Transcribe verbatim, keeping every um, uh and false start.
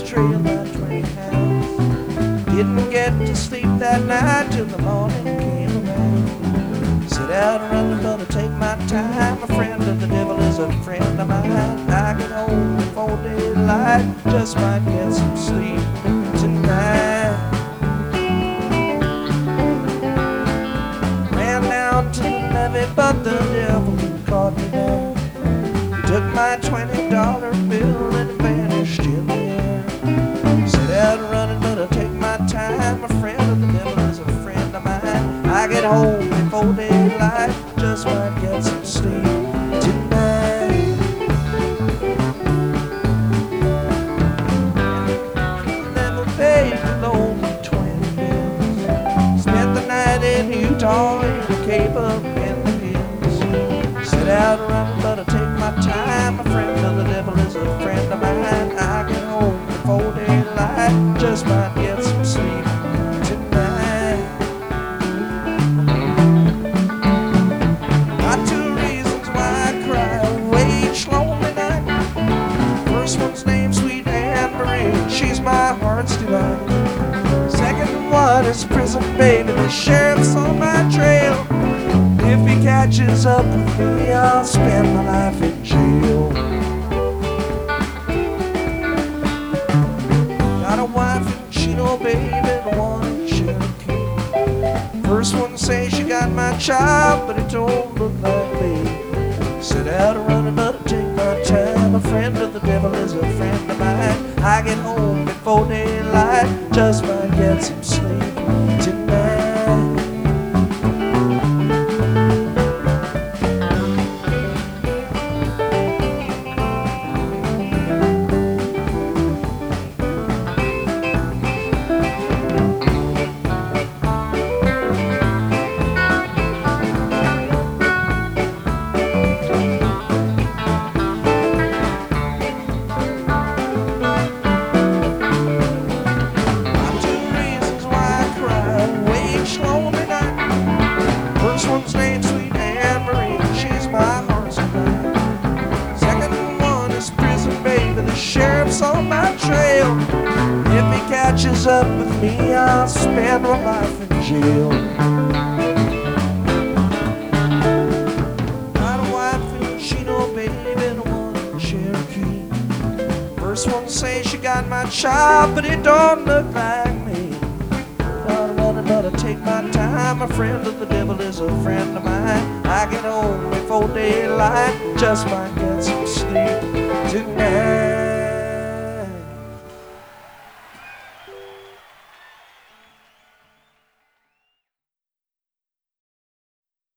trail about twenty pounds. Didn't get to sleep that night till the morning came around. Sit out and run, gonna take my time. A friend of the devil is a friend of mine. I get home before daylight, just might get some sleep tonight. Ran down to the levee, but the devil caught me there. He took my twenty dollar bill and vanished in the air. Sit out and run, gonna take my time. A friend of the devil is a friend of mine. I get home before daylight, just might get some sleep tonight. Never paid below me twenty bills. Spent the night in Utah in the Cape up in the hills. Sit out and run, but I take my time. A friend of the devil is a friend of mine. I get home before daylight, just might get some sleep tonight. Got two reasons why I cry way each lonely night. First one's named Sweet Anne Marie, she's my heart's delight. Second one is prison baby, the sheriff's on my trail. If he catches up with me, I'll spend my life in jail. Got a wife in Chino, baby, the one in Cherokee. First one say she got my child, but it don't look like me. Sit out and run, but I take my time. A friend of the devil is a friend of mine. I get home before daylight, just might get some sleep tonight. First one's named Sweet Anne Marie, she's my heart's delight. Second one is prison baby, the sheriff's on my trail. If he catches up with me, I'll spend my life in jail. Got a wife in Chino, baby, the one in Cherokee. First one say she got my child, but it don't look like me. But I take my time. A friend of the devil is a friend of mine. I get home before daylight, just might get some sleep tonight.